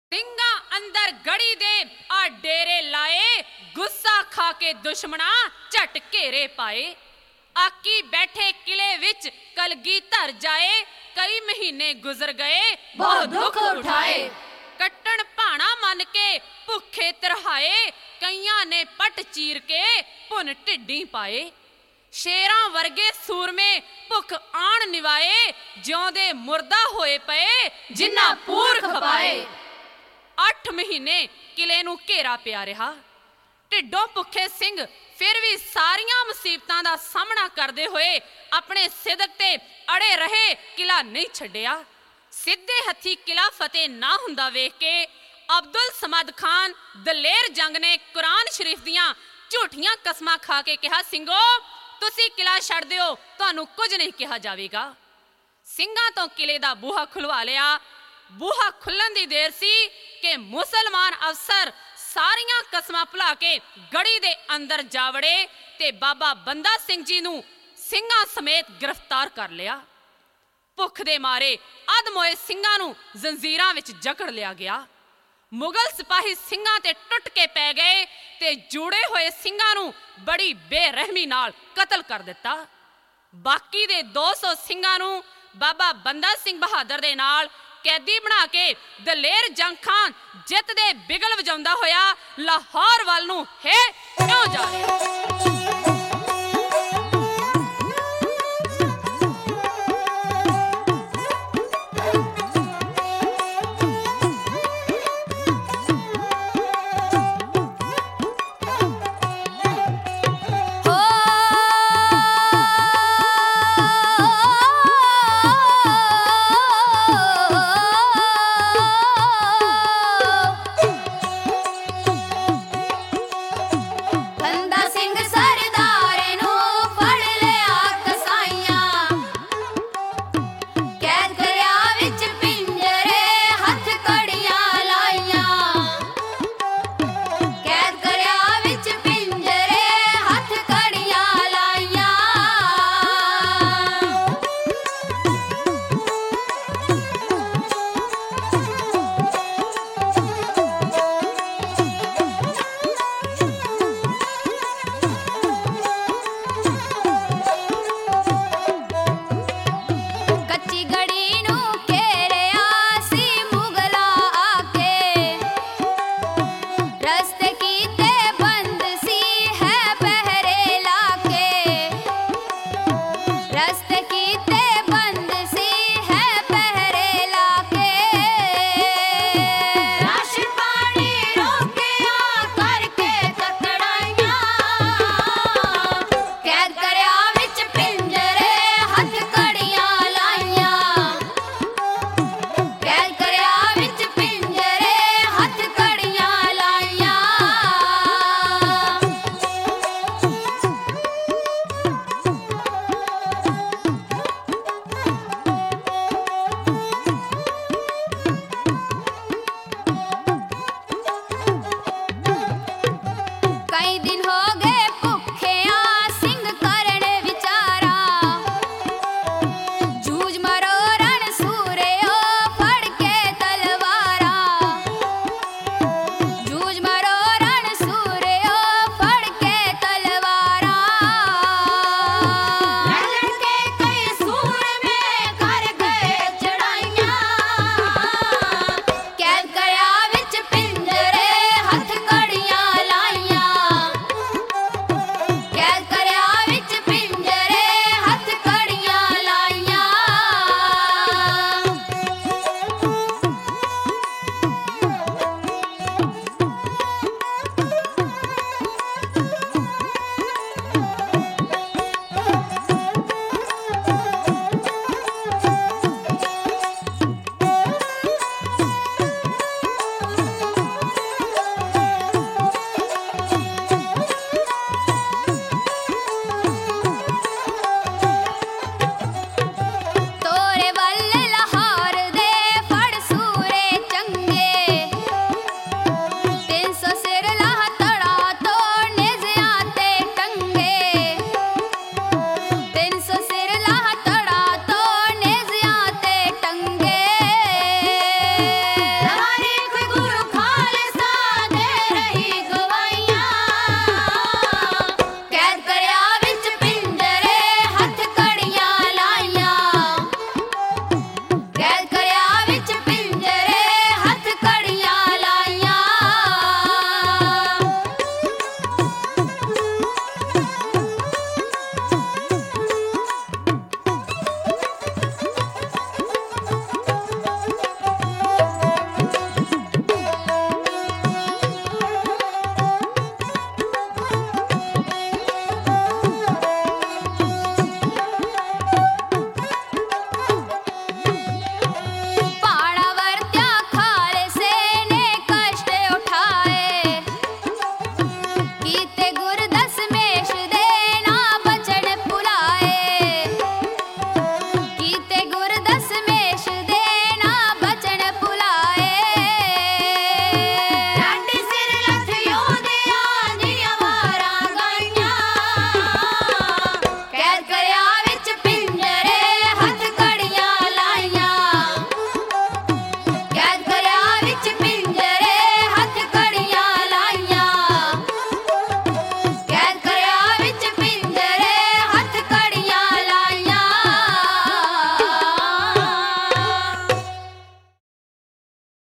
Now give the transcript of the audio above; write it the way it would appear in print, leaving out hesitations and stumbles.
ਸਿੰਘਾਂ ਅੰਦਰ ਗੜੀ ਦੇ ਆ ਡੇਰੇ ਲਾਏ, ਗੁੱਸਾ ਖਾ ਕੇ ਦੁਸ਼ਮਣਾ ਝਟ ਘੇਰੇ ਪਾਏ। ਆਕੀ ਬੈਠੇ ਕਿਲੇ ਵਿੱਚ ਕਲਗੀਧਰ ਜਾਏ, ਕਈ ਮਹੀਨੇ ਗੁਜ਼ਰ ਗਏ ਬਹੁਤ ਦੁੱਖ ਉਠਾਏ। ਕੱਟਣ ਭਾਣਾ ਮੰਨ ਕੇ ਭੁੱਖੇ ਤਰਹਾਏ, ਕਈਆਂ ਨੇ ਪੱਟ ਚੀਰ ਕੇ ਭੁੰਨ ਢਿੱਡੀ ਪਾਏ। ਸ਼ੇਰਾਂ ਵਰਗੇ ਸੂਰਮੇ ਭੁੱਖ ਆਣ ਨਿਵਾਏ, ਜਿਉਂਦੇ ਮੁਰਦਾ ਹੋਏ ਪਏ ਜਿਨ੍ਹਾਂ ਪੂਰ ਖਪਾਏ। 8 ਮਹੀਨੇ ਕਿਲੇ ਨੂੰ ਘੇਰਾ ਪਿਆ ਰਿਹਾ। ਢਿੱਡੋਂ ਭੁੱਖੇ ਸਿੰਘ ਫਿਰ ਵੀ ਸਾਰੀਆਂ ਮੁਸੀਬਤਾਂ ਦਾ ਸਾਹਮਣਾ ਕਰਦੇ ਹੋਏ ਆਪਣੇ ਸਿਦਕ ਤੇ ਅੜੇ ਰਹੇ, ਕਿਲਾ ਨਹੀਂ ਛੱਡਿਆ। ਸਿੱਧੇ ਹੱਥੀ ਕਿਲਾ ਫਤਿਹ ਨਾ ਹੁੰਦਾ ਵੇਖ ਕੇ ਅਬਦੁਲ ਸਮਦ ਖਾਨ ਦਲੇਰ ਜੰਗ ਨੇ ਕੁਰਾਨ ਸ਼ਰੀਫ ਦੀਆਂ ਝੂਠੀਆਂ ਕਸਮਾਂ ਖਾ ਕੇ ਕਿਹਾ, ਸਿੰਘੋ ਤੁਸੀਂ ਕਿਲਾ ਛੱਡ ਦਿਓ, ਤੁਹਾਨੂੰ ਕੁਝ ਨਹੀਂ ਕਿਹਾ ਜਾਵੇਗਾ। ਸਿੰਘਾਂ ਤੋਂ ਕਿਲੇ ਦਾ ਬੂਹਾ ਖੁਲਵਾ ਲਿਆ। ਬੂਹਾ ਖੁੱਲਣ ਦੀ ਦੇਰ ਸੀ ਕਿ ਮੁਸਲਮਾਨ ਅਫਸਰ ਸਾਰੀਆਂ ਕਸਮਾਂ ਭੁਲਾ ਕੇ ਗੜੀ ਦੇ ਅੰਦਰ ਜਾ ਵੜੇ ਤੇ ਬਾਬਾ ਬੰਦਾ ਸਿੰਘ ਜੀ ਨੂੰ ਸਿੰਘਾਂ ਸਮੇਤ ਗ੍ਰਿਫਤਾਰ ਕਰ ਲਿਆ। ਭੁੱਖ ਦੇ ਮਾਰੇ ਅਧਮੋਏ ਸਿੰਘਾਂ ਨੂੰ ਜ਼ੰਜੀਰਾਂ ਵਿੱਚ ਜਕੜ ਲਿਆ ਗਿਆ। ਮੁਗਲ ਸਿਪਾਹੀ ਸਿੰਘਾਂ ਤੇ ਟੁੱਟ ਕੇ ਪੈ ਗਏ ਤੇ ਜੁੜੇ ਹੋਏ ਸਿੰਘਾਂ ਨੂੰ ਬੜੀ ਬੇਰਹਿਮੀ ਨਾਲ ਕਤਲ ਕਰ ਦਿੱਤਾ। ਬਾਕੀ ਦੇ 200 ਸਿੰਘਾਂ ਨੂੰ ਬਾਬਾ ਬੰਦਾ ਸਿੰਘ ਬਹਾਦਰ ਦੇ ਨਾਲ ਕੈਦੀ ਬਣਾ ਕੇ ਦਲੇਰ ਜੰਗ ਖਾਨ ਜਿੱਤ ਦੇ ਬਿਗਲ ਵਜਾਉਂਦਾ ਹੋਇਆ ਲਾਹੌਰ ਵੱਲ ਨੂੰ ਕਿਉਂ ਜਾ ਰਿਹਾ।